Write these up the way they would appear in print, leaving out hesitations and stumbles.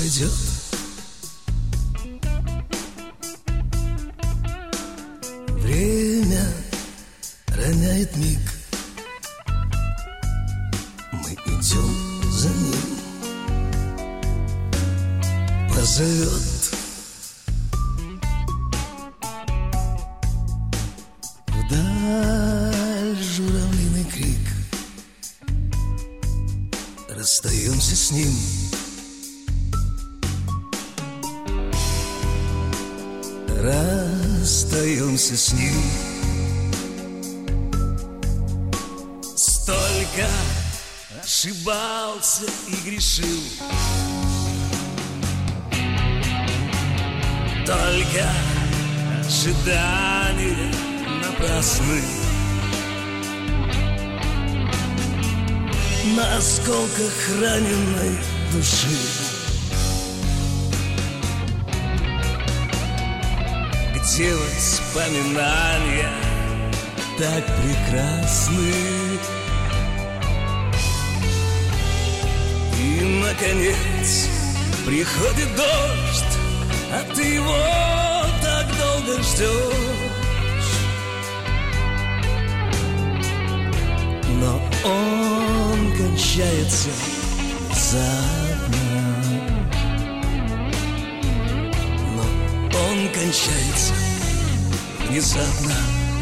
идет. Время роняет миг, мы идем за ним. Позовет вдаль журавлиный крик. Расстаемся с ним. Расстаемся с ним. Столько ошибался и грешил, только ожидания напрасны. На осколках раненой души. Где воспоминания так прекрасны. И, наконец, приходит дождь, а ты его так долго ждешь. Но он кончается внезапно. Но он кончается внезапно.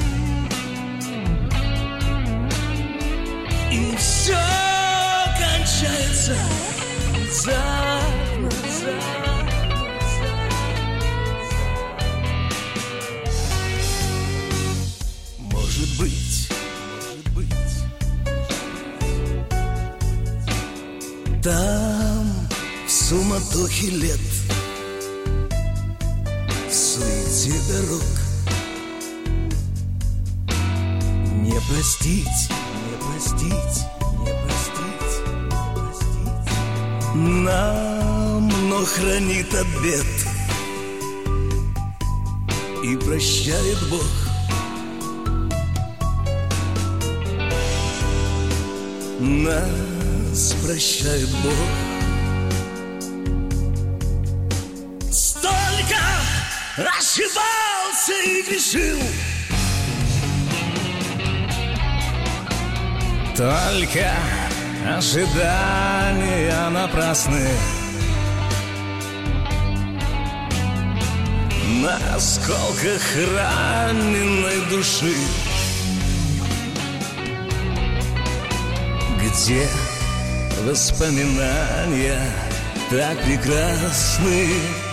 И все кончается внезапно. Может быть, там в суматохе лет, в суете дорог, не простить, нам, но хранит обет и прощает Бог. Нас прощает Бог. Столько ошибался и грешил, только ожидания напрасны. На осколках раненой души. Где воспоминания так прекрасны.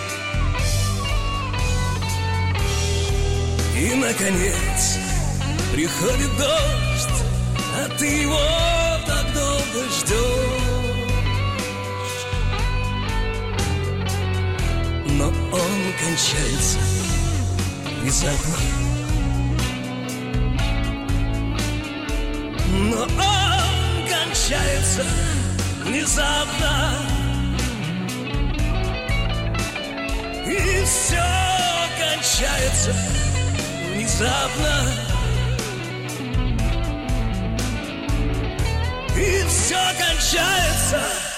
И, наконец, приходит дождь, а ты его так долго ждешь. Но он кончается внезапно. Но он кончается внезапно. И все кончается внезапно. И все кончается